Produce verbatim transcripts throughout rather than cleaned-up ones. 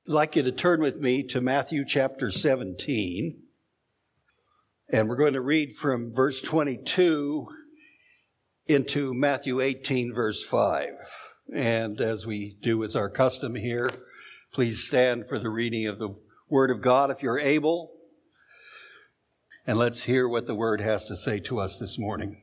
like you to turn with me to Matthew chapter seventeen. And we're going to read from verse twenty-two into Matthew eighteen, verse five. And as we do as our custom here, please stand for the reading of the Word of God if you're able. And let's hear what the Word has to say to us this morning.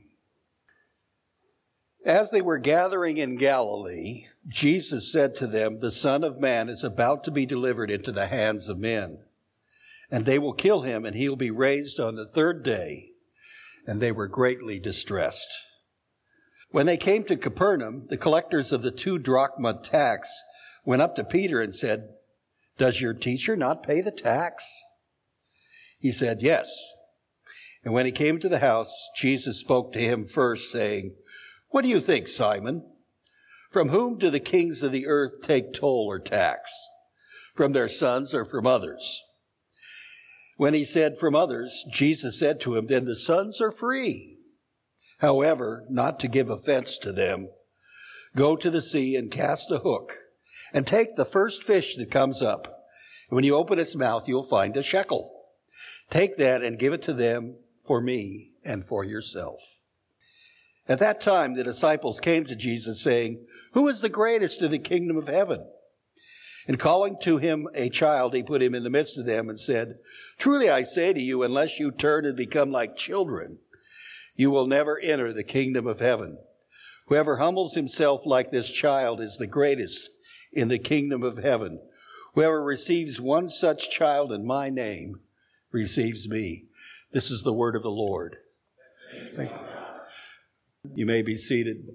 As they were gathering in Galilee, Jesus said to them, "The Son of Man is about to be delivered into the hands of men. And they will kill him, and he will be raised on the third day." And they were greatly distressed. When they came to Capernaum, the collectors of the two drachma tax went up to Peter and said, "Does your teacher not pay the tax?" He said, "Yes." And when he came to the house, Jesus spoke to him first, saying, "What do you think, Simon? From whom do the kings of the earth take toll or tax? From their sons or from others?" When he said from others, Jesus said to him, "Then the sons are free. However, not to give offense to them, go to the sea and cast a hook and take the first fish that comes up. And when you open its mouth, you'll find a shekel. Take that and give it to them for me and for yourself." At that time, the disciples came to Jesus saying, "Who is the greatest in the kingdom of heaven?" And calling to him a child, he put him in the midst of them and said, "Truly I say to you, unless you turn and become like children, you will never enter the kingdom of heaven. Whoever humbles himself like this child is the greatest in the kingdom of heaven. Whoever receives one such child in my name receives me." This is the word of the Lord. Thank you. You may be seated.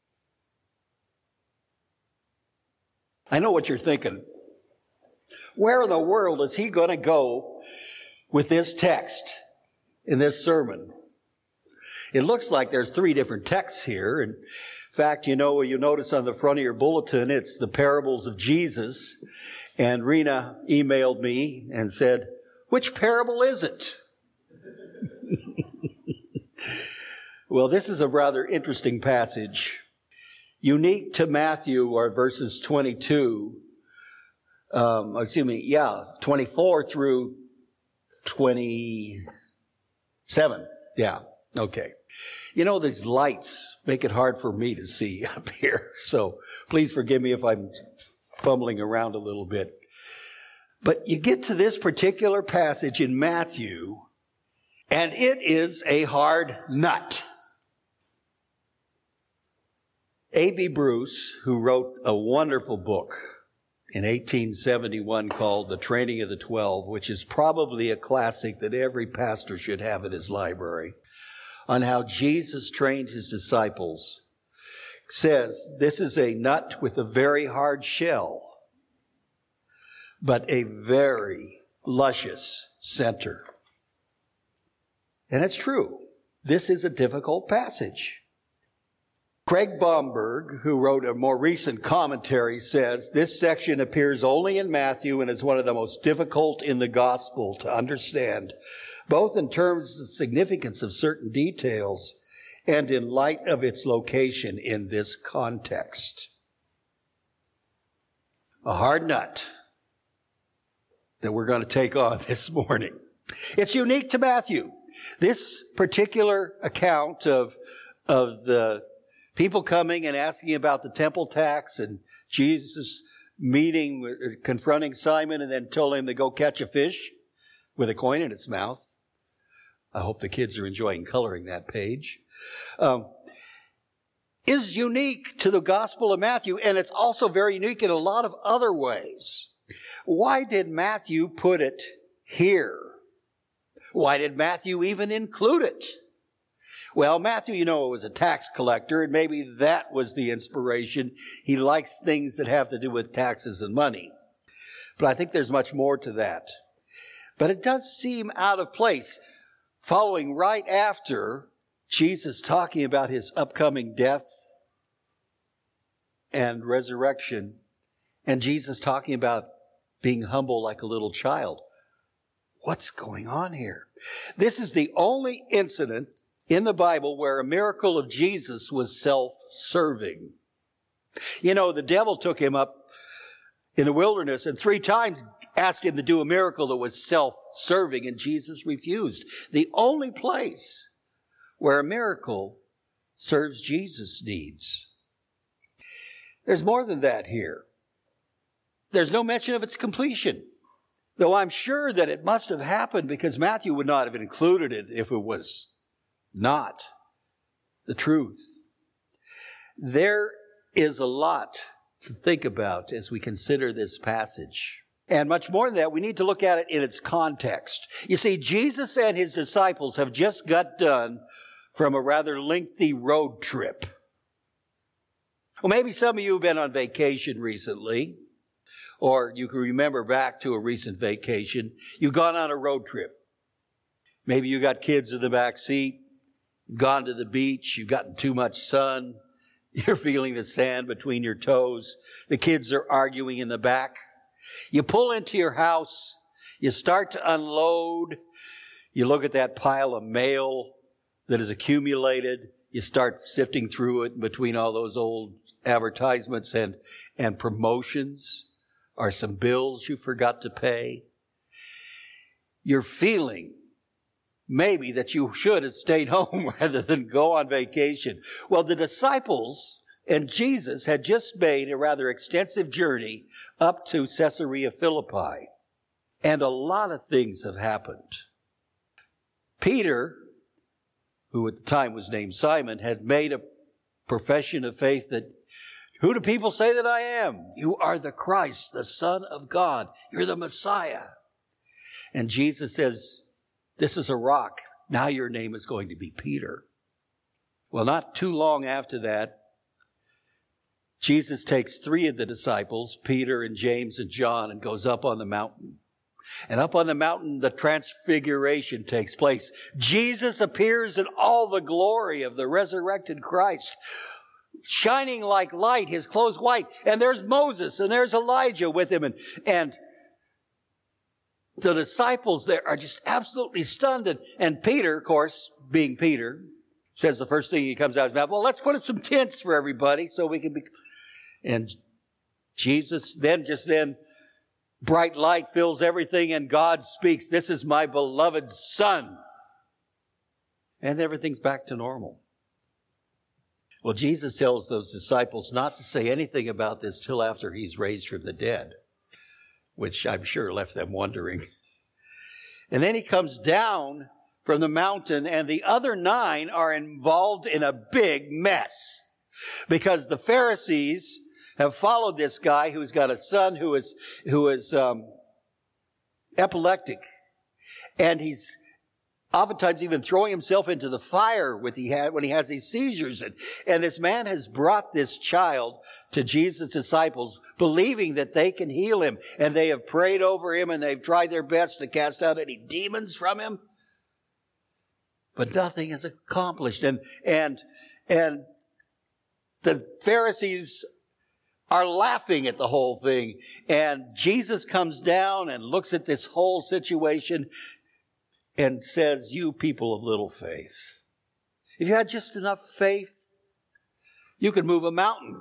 I know what you're thinking. Where in the world is he going to go with this text in this sermon? It looks like there's three different texts here. In fact, you know, you notice on the front of your bulletin, it's the parables of Jesus. And Rena emailed me and said, "Which parable is it?" Well, this is a rather interesting passage. Unique to Matthew are verses twenty-two, um, excuse me, yeah, twenty-four through twenty-seven. Yeah, okay. You know, these lights make it hard for me to see up here, so please forgive me if I'm fumbling around a little bit. But you get to this particular passage in Matthew, and it is a hard nut. A B Bruce, who wrote a wonderful book in eighteen seventy-one called The Training of the Twelve, which is probably a classic that every pastor should have in his library, on how Jesus trained his disciples, says this is a nut with a very hard shell, but a very luscious center. And it's true. This is a difficult passage. Craig Bomberg, who wrote a more recent commentary, says this section appears only in Matthew and is one of the most difficult in the gospel to understand, both in terms of the significance of certain details and in light of its location in this context. A hard nut that we're going to take on this morning. It's unique to Matthew. This particular account of, of the people coming and asking about the temple tax and Jesus meeting, confronting Simon and then telling him to go catch a fish with a coin in its mouth. I hope the kids are enjoying coloring that page. Um, is unique to the Gospel of Matthew, and it's also very unique in a lot of other ways. Why did Matthew put it here? Why did Matthew even include it? Well, Matthew, you know, was a tax collector, and maybe that was the inspiration. He likes things that have to do with taxes and money. But I think there's much more to that. But it does seem out of place, following right after Jesus talking about his upcoming death and resurrection, and Jesus talking about being humble like a little child. What's going on here? This is the only incident in the Bible where a miracle of Jesus was self-serving. You know, the devil took him up in the wilderness, and three times asked him to do a miracle that was self-serving, and Jesus refused. The only place where a miracle serves Jesus' needs. There's more than that here. There's no mention of its completion, though I'm sure that it must have happened, because Matthew would not have included it if it was not the truth. There is a lot to think about as we consider this passage. And much more than that, we need to look at it in its context. You see, Jesus and his disciples have just got done from a rather lengthy road trip. Well, maybe some of you have been on vacation recently, or you can remember back to a recent vacation. You've gone on a road trip. Maybe you got kids in the back seat, gone to the beach, you've gotten too much sun, you're feeling the sand between your toes, the kids are arguing in the back. You pull into your house, you start to unload, you look at that pile of mail that is accumulated, you start sifting through it between all those old advertisements and, and promotions, or some bills you forgot to pay. You're feeling maybe that you should have stayed home rather than go on vacation. Well, the disciples and Jesus had just made a rather extensive journey up to Caesarea Philippi. And a lot of things have happened. Peter, who at the time was named Simon, had made a profession of faith that, who do people say that I am? You are the Christ, the Son of God. You're the Messiah. And Jesus says, this is a rock. Now your name is going to be Peter. Well, not too long after that, Jesus takes three of the disciples, Peter and James and John, and goes up on the mountain. And up on the mountain, the transfiguration takes place. Jesus appears in all the glory of the resurrected Christ, shining like light, his clothes white. And there's Moses and there's Elijah with him. And, and the disciples there are just absolutely stunned. And, and Peter, of course, being Peter, says the first thing he comes out of his mouth, well, let's put up some tents for everybody so we can be... And Jesus then, just then, bright light fills everything and God speaks, this is my beloved Son. And everything's back to normal. Well, Jesus tells those disciples not to say anything about this till after he's raised from the dead, which I'm sure left them wondering. And then he comes down from the mountain, and the other nine are involved in a big mess because the Pharisees have followed this guy who's got a son who is who is um, epileptic, and he's oftentimes even throwing himself into the fire with he had, when he has these seizures. And, and this man has brought this child to Jesus' disciples, believing that they can heal him. And they have prayed over him, and they've tried their best to cast out any demons from him. But nothing is accomplished. And, and, and the Pharisees are laughing at the whole thing. And Jesus comes down and looks at this whole situation and says, you people of little faith, if you had just enough faith, you could move a mountain.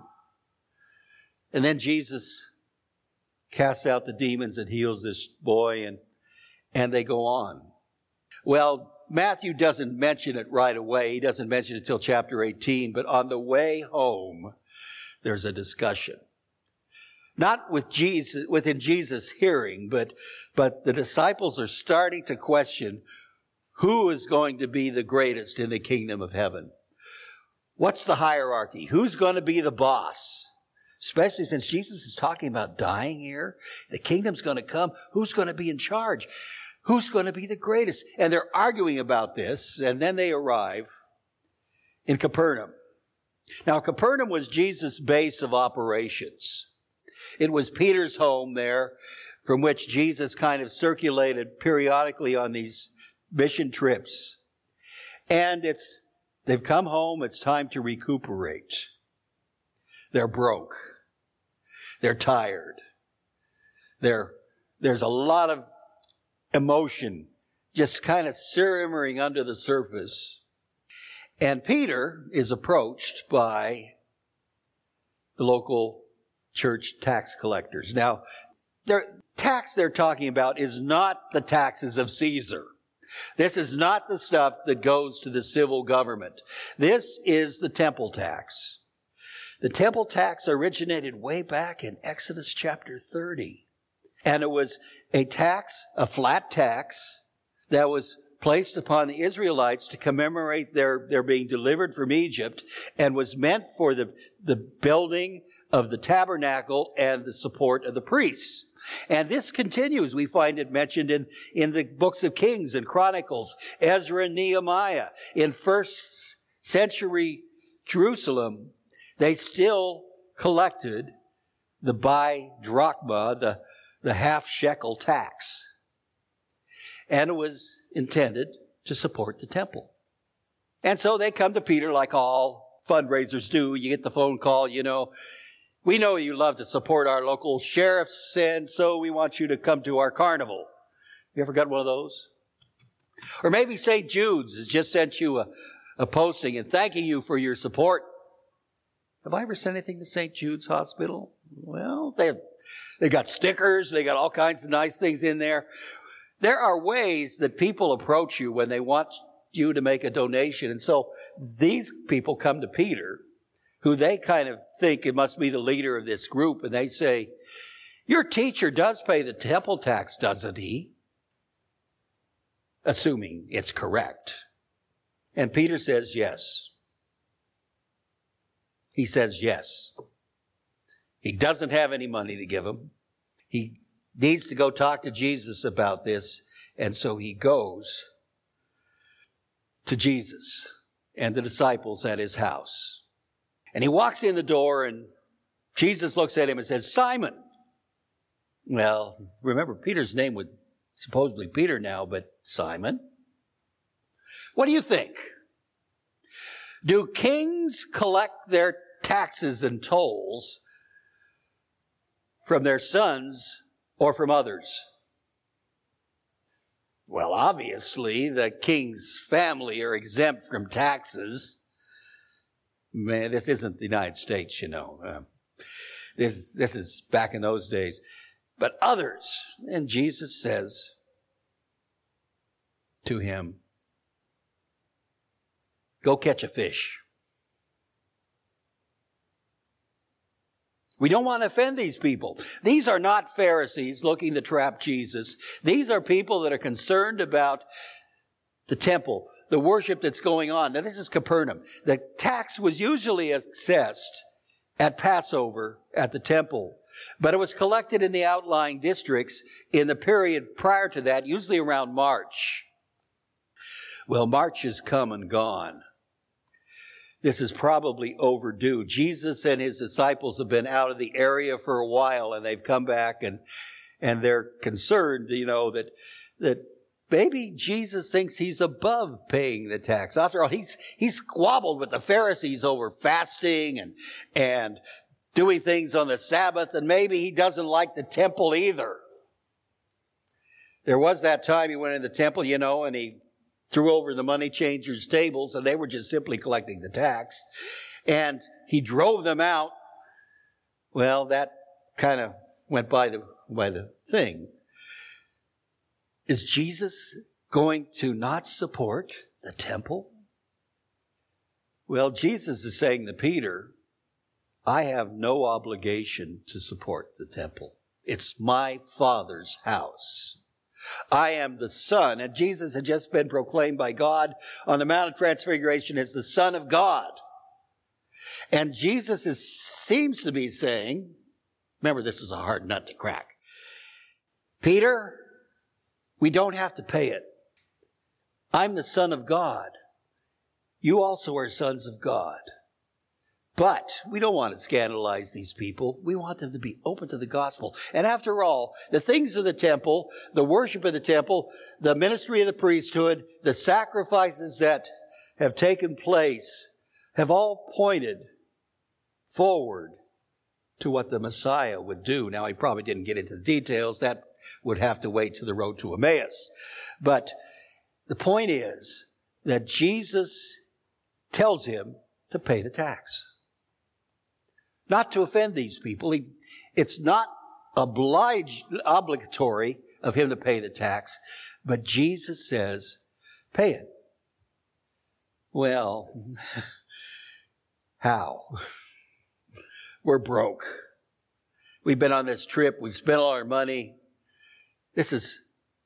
And then Jesus casts out the demons and heals this boy, and, and they go on. Well, Matthew doesn't mention it right away. He doesn't mention it until chapter eighteen. But on the way home, there's a discussion. Not with Jesus, within Jesus' hearing, but, but the disciples are starting to question who is going to be the greatest in the kingdom of heaven. What's the hierarchy? Who's going to be the boss? Especially since Jesus is talking about dying here. The kingdom's going to come. Who's going to be in charge? Who's going to be the greatest? And they're arguing about this, and then they arrive in Capernaum. Now, Capernaum was Jesus' base of operations. It was Peter's home there, from which Jesus kind of circulated periodically on these mission trips. And it's they've come home, it's time to recuperate. They're broke. They're tired. They're, there's a lot of emotion just kind of simmering under the surface. And Peter is approached by the local church tax collectors. Now, the tax they're talking about is not the taxes of Caesar. This is not the stuff that goes to the civil government. This is the temple tax. The temple tax originated way back in Exodus chapter thirty. And it was a tax, a flat tax, that was placed upon the Israelites to commemorate their, their being delivered from Egypt, and was meant for the, the building of the tabernacle and the support of the priests. And this continues. We find it mentioned in, in the books of Kings and Chronicles, Ezra and Nehemiah. In first century Jerusalem, they still collected the bi drachma, the, the half shekel tax. And it was intended to support the temple. And so they come to Peter like all fundraisers do. You get the phone call, you know, we know you love to support our local sheriffs, and so we want you to come to our carnival. You ever got one of those? Or maybe Saint Jude's has just sent you a, a posting and thanking you for your support. Have I ever sent anything to Saint Jude's Hospital? Well, they've, they've got stickers. They got all kinds of nice things in there. There are ways that people approach you when they want you to make a donation. And so these people come to Peter, who they kind of think it must be the leader of this group, and they say, your teacher does pay the temple tax, doesn't he? Assuming it's correct. And Peter says yes. He says yes. He doesn't have any money to give him. He needs to go talk to Jesus about this, and so he goes to Jesus and the disciples at his house. And he walks in the door, and Jesus looks at him and says, Simon. Well, remember, Peter's name would supposedly Peter now, but Simon. What do you think? Do kings collect their taxes and tolls from their sons or from others? Well, obviously, the king's family are exempt from taxes. Man, this isn't the United States, you know. Uh, this, this is back in those days. But others, and Jesus says to him, go catch a fish. We don't want to offend these people. These are not Pharisees looking to trap Jesus. These are people that are concerned about the temple, the worship that's going on. Now, this is Capernaum. The tax was usually assessed at Passover at the temple, but it was collected in the outlying districts in the period prior to that, usually around March. Well, March has come and gone. This is probably overdue. Jesus and his disciples have been out of the area for a while, and they've come back, and and they're concerned, you know, that that maybe Jesus thinks he's above paying the tax. After all, he's he's squabbled with the Pharisees over fasting and and doing things on the Sabbath, and maybe he doesn't like the temple either. There was that time he went in the temple, you know, and he threw over the money changers' tables, and they were just simply collecting the tax. And he drove them out. Well, that kind of went by the by the thing. Is Jesus going to not support the temple? Well, Jesus is saying to Peter, I have no obligation to support the temple. It's my Father's house. I am the Son, and Jesus had just been proclaimed by God on the Mount of Transfiguration as the Son of God. And Jesus is, seems to be saying, remember, this is a hard nut to crack. Peter, we don't have to pay it. I'm the Son of God. You also are sons of God. But we don't want to scandalize these people. We want them to be open to the gospel. And after all, the things of the temple, the worship of the temple, the ministry of the priesthood, the sacrifices that have taken place have all pointed forward to what the Messiah would do. Now, he probably didn't get into the details. That would have to wait to the road to Emmaus. But the point is that Jesus tells him to pay the tax. not to offend these people. He, it's not obliged, obligatory of him to pay the tax, but Jesus says, pay it. Well, how? We're broke. We've been on this trip. We've spent all our money. This is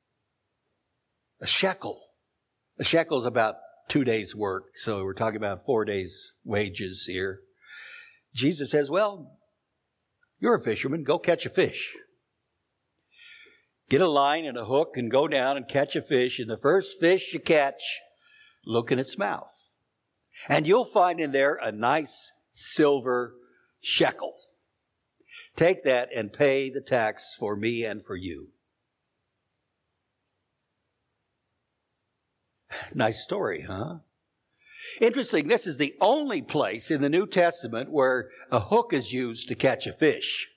a shekel. A shekel is about two days' work, so we're talking about four days' wages here. Jesus says, well, you're a fisherman. Go catch a fish. Get a line and a hook and go down and catch a fish. And the first fish you catch, look in its mouth. And you'll find in there a nice silver shekel. Take that and pay the tax for me and for you. Nice story, huh? Interesting, this is the only place in the New Testament where a hook is used to catch a fish.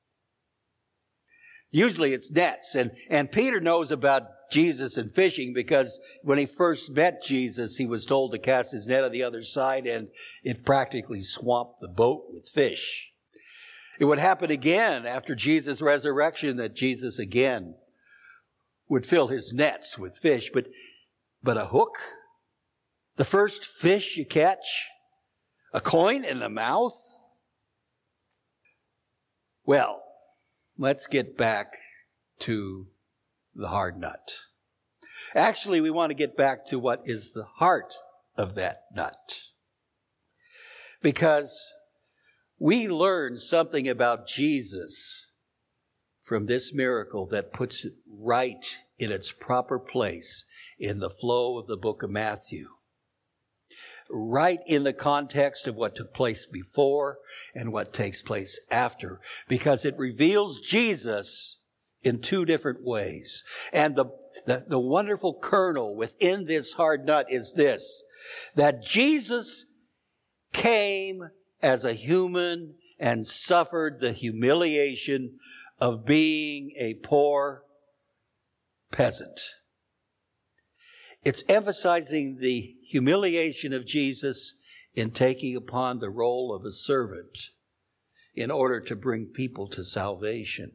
Usually it's nets, and, and Peter knows about Jesus and fishing because when he first met Jesus, he was told to cast his net on the other side, and it practically swamped the boat with fish. It would happen again after Jesus' resurrection, that Jesus again would fill his nets with fish, but But a hook, the first fish you catch, a coin in the mouth. Well, let's get back to the hard nut. Actually, we want to get back to what is the heart of that nut. Because we learn something about Jesus from this miracle that puts it right in its proper place in the flow of the book of Matthew. Right in the context of what took place before and what takes place after. Because it reveals Jesus in two different ways. And the, the, the wonderful kernel within this hard nut is this. That Jesus came as a human and suffered the humiliation of being a poor peasant. It's emphasizing the humiliation of Jesus in taking upon the role of a servant in order to bring people to salvation.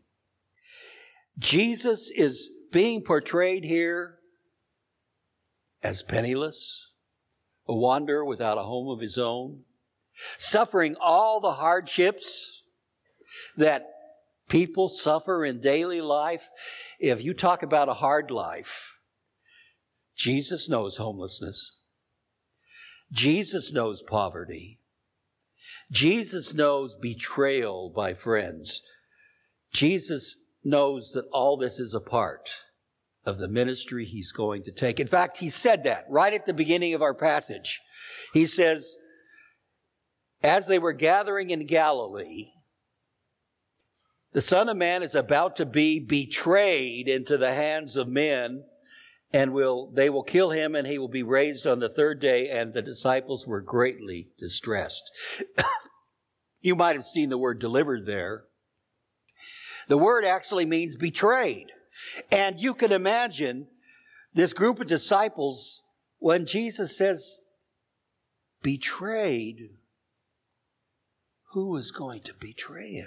Jesus is being portrayed here as penniless, a wanderer without a home of his own, suffering all the hardships that people suffer in daily life. If you talk about a hard life, Jesus knows homelessness. Jesus knows poverty. Jesus knows betrayal by friends. Jesus knows that all this is a part of the ministry he's going to take. In fact, he said that right at the beginning of our passage. He says, as they were gathering in Galilee, the Son of Man is about to be betrayed into the hands of men, and will they will kill him, and he will be raised on the third day. And the disciples were greatly distressed. You might have seen the word delivered there. The word actually means betrayed. And you can imagine this group of disciples, when Jesus says betrayed, who is going to betray him?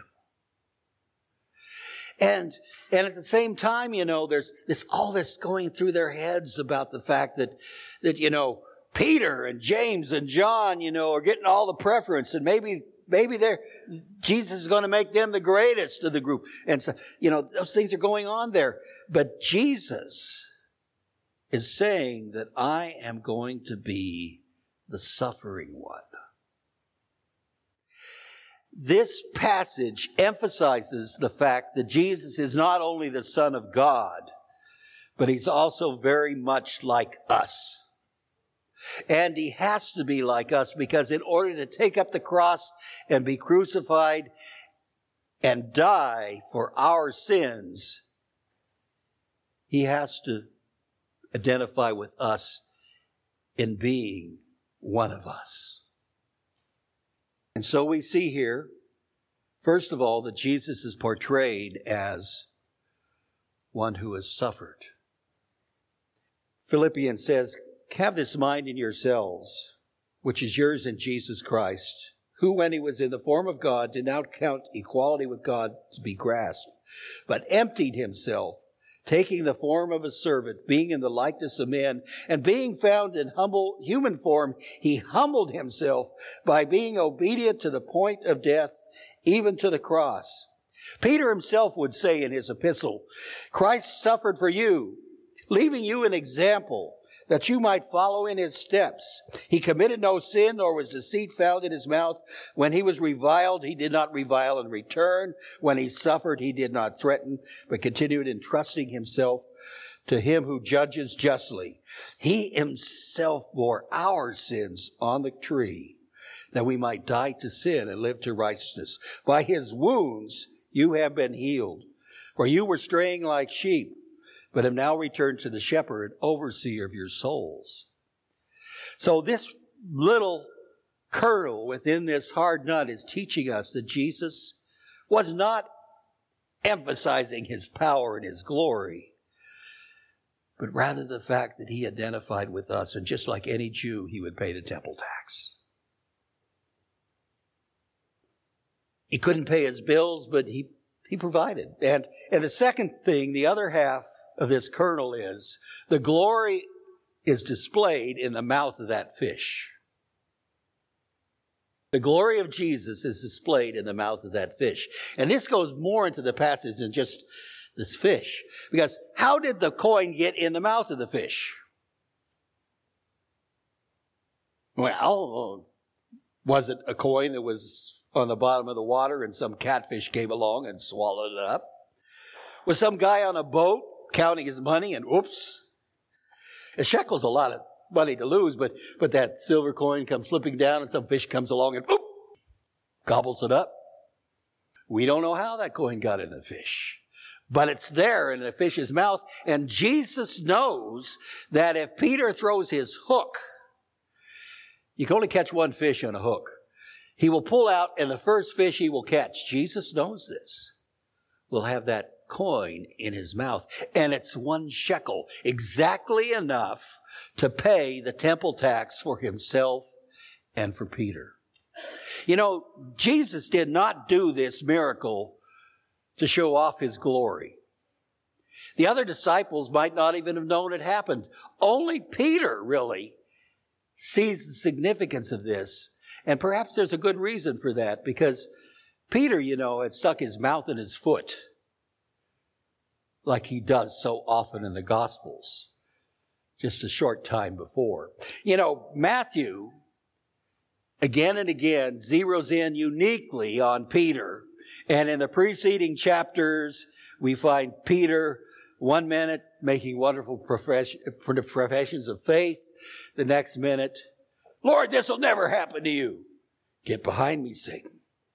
And and at the same time, you know, there's this all this going through their heads about the fact that, that you know, Peter and James and John, you know, are getting all the preference. And maybe maybe they're Jesus is going to make them the greatest of the group. And so, you know, those things are going on there. But Jesus is saying that I am going to be the suffering one. This passage emphasizes the fact that Jesus is not only the Son of God, but he's also very much like us. And he has to be like us because in order to take up the cross and be crucified and die for our sins, he has to identify with us in being one of us. And so we see here, first of all, that Jesus is portrayed as one who has suffered. Philippians says, have this mind in yourselves, which is yours in Jesus Christ, who when he was in the form of God did not count equality with God to be grasped, but emptied himself, taking the form of a servant, being in the likeness of men, and being found in humble human form, he humbled himself by being obedient to the point of death, even to the cross. Peter himself would say in his epistle, Christ suffered for you, leaving you an example, that you might follow in his steps. He committed no sin, nor was deceit found in his mouth. When he was reviled, he did not revile in return. When he suffered, he did not threaten, but continued entrusting himself to him who judges justly. He himself bore our sins on the tree, that we might die to sin and live to righteousness. By his wounds you have been healed. For you were straying like sheep, but have now returned to the shepherd, overseer of your souls. So this little kernel within this hard nut is teaching us that Jesus was not emphasizing his power and his glory, but rather the fact that he identified with us, and just like any Jew, he would pay the temple tax. He couldn't pay his bills, but he, he provided. And, and the second thing, the other half of this kernel is, the glory is displayed in the mouth of that fish. The glory of Jesus is displayed in the mouth of that fish. And this goes more into the passage than just this fish. Because how did the coin get in the mouth of the fish? Well, was it a coin that was on the bottom of the water and some catfish came along and swallowed it up? Was some guy on a boat counting his money and oops? A shekel's a lot of money to lose, but, but that silver coin comes slipping down and some fish comes along and oop, gobbles it up. We don't know how that coin got in the fish, but it's there in the fish's mouth. And Jesus knows that if Peter throws his hook, you can only catch one fish on a hook. He will pull out, and the first fish he will catch, Jesus knows this, will have that coin in his mouth. And it's one shekel, exactly enough to pay the temple tax for himself and for Peter. You know, Jesus did not do this miracle to show off his glory. The other disciples might not even have known it happened. Only Peter really sees the significance of this. And perhaps there's a good reason for that, because Peter, you know, had stuck his mouth in his foot like he does so often in the Gospels just a short time before. You know, Matthew, again and again, zeroes in uniquely on Peter. And in the preceding chapters, we find Peter one minute making wonderful profession, professions of faith. The next minute, Lord, this will never happen to you. Get behind me, Satan.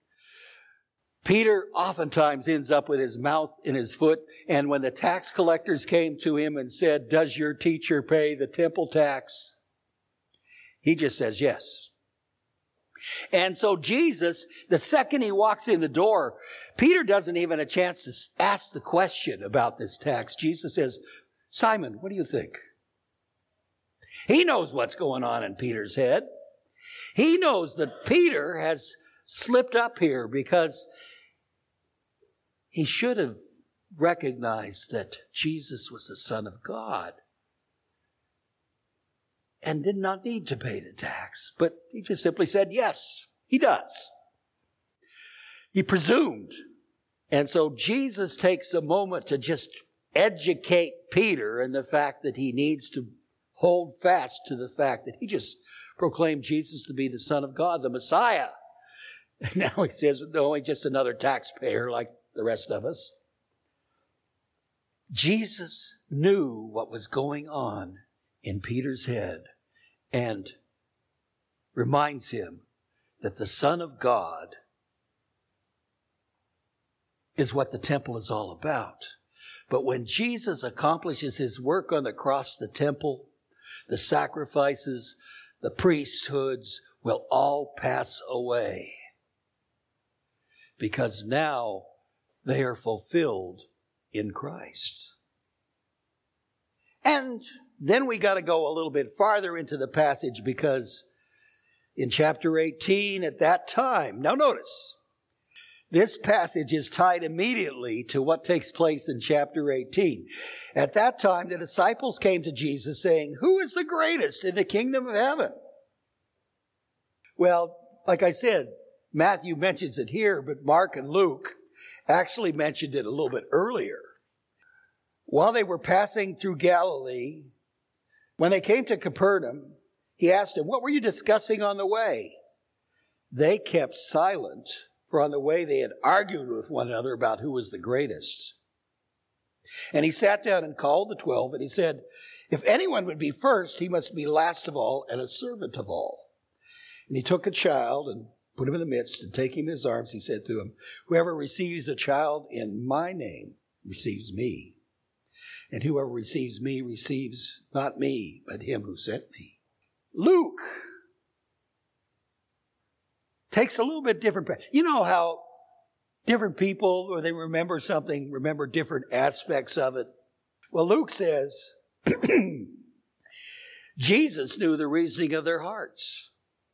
Peter oftentimes ends up with his mouth in his foot. And when the tax collectors came to him and said, does your teacher pay the temple tax? He just says yes. And so Jesus, the second he walks in the door, Peter doesn't even have a chance to ask the question about this tax. Jesus says, Simon, what do you think? He knows what's going on in Peter's head. He knows that Peter has slipped up here because he should have recognized that Jesus was the Son of God and did not need to pay the tax. But he just simply said, yes, he does. He presumed. And so Jesus takes a moment to just educate Peter in the fact that he needs to hold fast to the fact that he just proclaimed Jesus to be the Son of God, the Messiah. And now he says, no, he's just another taxpayer like the rest of us. Jesus knew what was going on in Peter's head and reminds him that the Son of God is what the temple is all about. But when Jesus accomplishes his work on the cross, the temple, the sacrifices, the priesthoods will all pass away, because now they are fulfilled in Christ. And then we got to go a little bit farther into the passage, because in chapter eighteen at that time. Now notice, this passage is tied immediately to what takes place in chapter eighteen. At that time, the disciples came to Jesus saying, "Who is the greatest in the kingdom of heaven?" Well, like I said, Matthew mentions it here, but Mark and Luke actually mentioned it a little bit earlier. While they were passing through Galilee, when they came to Capernaum, he asked them, "What were you discussing on the way?" They kept silent, for on the way they had argued with one another about who was the greatest. And he sat down and called the twelve, and he said, "If anyone would be first, he must be last of all and a servant of all." And he took a child and put him in the midst, and taking him in his arms, he said to him, "Whoever receives a child in my name receives me. And whoever receives me receives not me, but him who sent me." Luke takes a little bit different. You know how different people, or they remember something, remember different aspects of it? Well, Luke says, Jesus knew the reasoning of their hearts.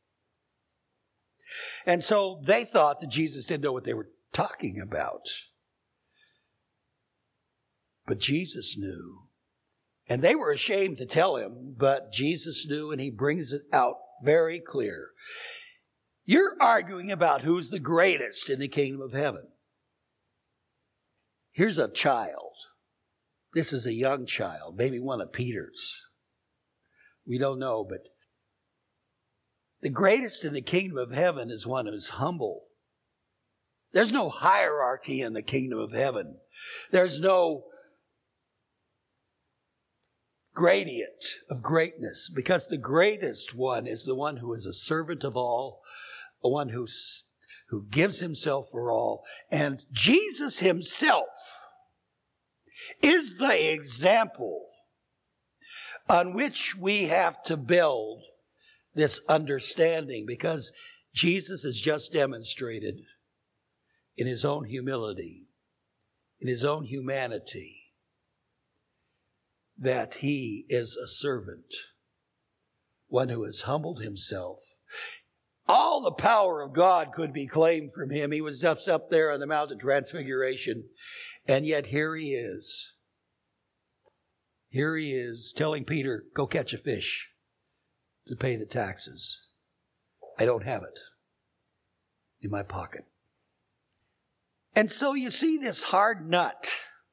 And so they thought that Jesus didn't know what they were talking about. But Jesus knew. And they were ashamed to tell him, but Jesus knew, and he brings it out very clear. You're arguing about who's the greatest in the kingdom of heaven. Here's a child. This is a young child, maybe one of Peter's. We don't know, but the greatest in the kingdom of heaven is one who is humble. There's no hierarchy in the kingdom of heaven. There's no gradient of greatness, because the greatest one is the one who is a servant of all, the one who, who gives himself for all. And Jesus himself is the example on which we have to build this understanding, because Jesus has just demonstrated in his own humility, in his own humanity, that he is a servant, one who has humbled himself. All the power of God could be claimed from him. He was up, up there on the Mount of Transfiguration, and yet here he is. Here he is telling Peter, "Go catch a fish to pay the taxes. I don't have it in my pocket." And so you see this hard nut,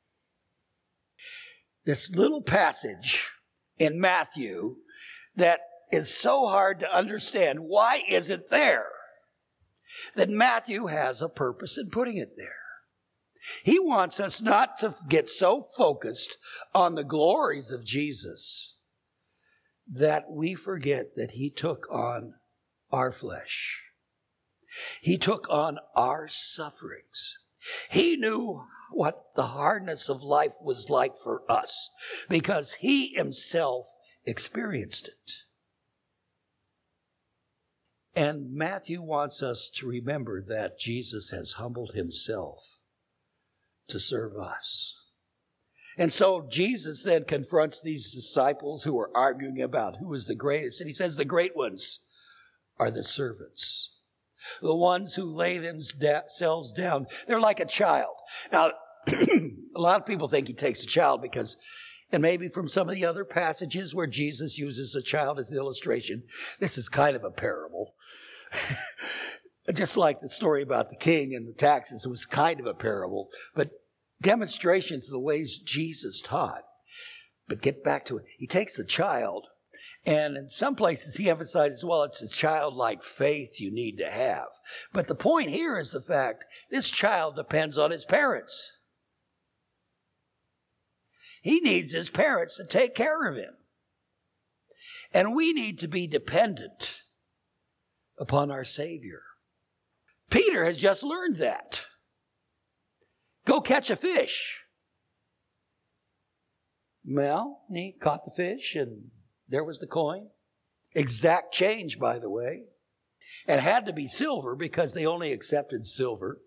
this little passage in Matthew that is so hard to understand. Why is it there? That Matthew has a purpose in putting it there. He wants us not to get so focused on the glories of Jesus that we forget that he took on our flesh. He took on our sufferings. He knew what the hardness of life was like for us, because he himself experienced it. And Matthew wants us to remember that Jesus has humbled himself to serve us. And so Jesus then confronts these disciples who are arguing about who is the greatest. And he says the great ones are the servants, the ones who lay themselves down. They're like a child. Now, a lot of people think he takes a child because, and maybe from some of the other passages where Jesus uses a child as an illustration, this is kind of a parable. Just like the story about the king and the taxes, it was kind of a parable, but demonstrations of the ways Jesus taught. But get back to it. He takes a child, and in some places he emphasizes, well, it's a childlike faith you need to have. But the point here is the fact this child depends on his parents. He needs his parents to take care of him. And we need to be dependent upon our Savior. Peter has just learned that. Go catch a fish. Well, he caught the fish, and there was the coin. Exact change, by the way. It had to be silver because they only accepted silver.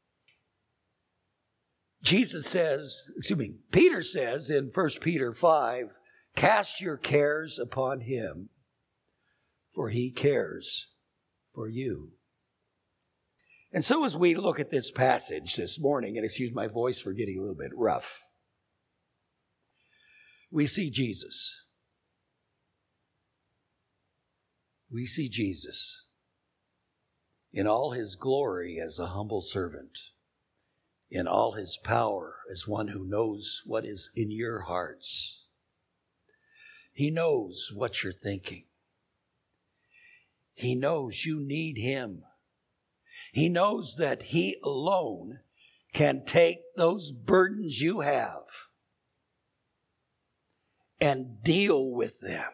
Jesus says, excuse me, Peter says in First Peter five, cast your cares upon him, for he cares for you. And so as we look at this passage this morning, and excuse my voice for getting a little bit rough, we see Jesus. We see Jesus in all his glory as a humble servant, in all his power as one who knows what is in your hearts. He knows what you're thinking. He knows you need him. He knows that he alone can take those burdens you have and deal with them.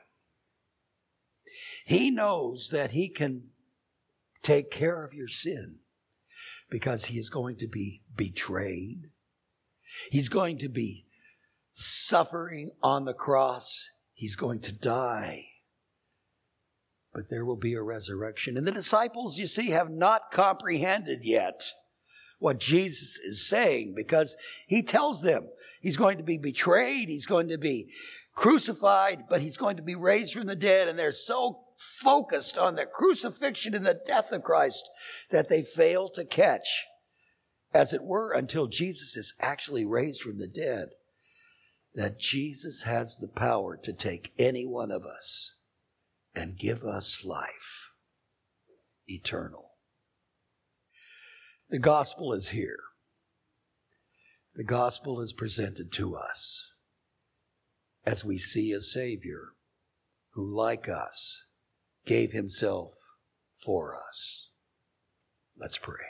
He knows that he can take care of your sin because he is going to be betrayed. He's going to be suffering on the cross. He's going to die. But there will be a resurrection. And the disciples, you see, have not comprehended yet what Jesus is saying, because he tells them he's going to be betrayed, he's going to be crucified, but he's going to be raised from the dead. And they're so focused on the crucifixion and the death of Christ that they fail to catch, as it were, until Jesus is actually raised from the dead, that Jesus has the power to take any one of us and give us life eternal. The gospel is here. The gospel is presented to us as we see a Savior who, like us, gave himself for us. Let's pray.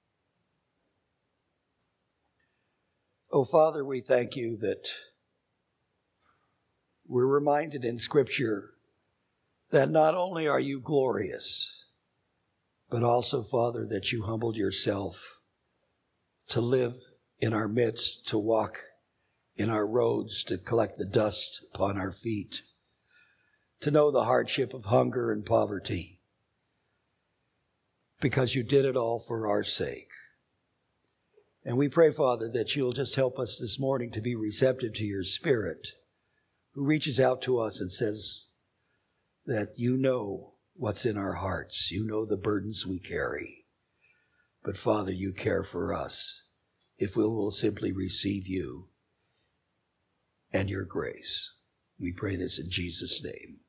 Oh, Father, we thank you that we're reminded in Scripture that not only are you glorious, but also, Father, that you humbled yourself to live in our midst, to walk in our roads, to collect the dust upon our feet, to know the hardship of hunger and poverty, because you did it all for our sake. And we pray, Father, that you'll just help us this morning to be receptive to your Spirit, who reaches out to us and says that you know what's in our hearts. You know the burdens we carry. But Father, you care for us if we will simply receive you and your grace. We pray this in Jesus' name.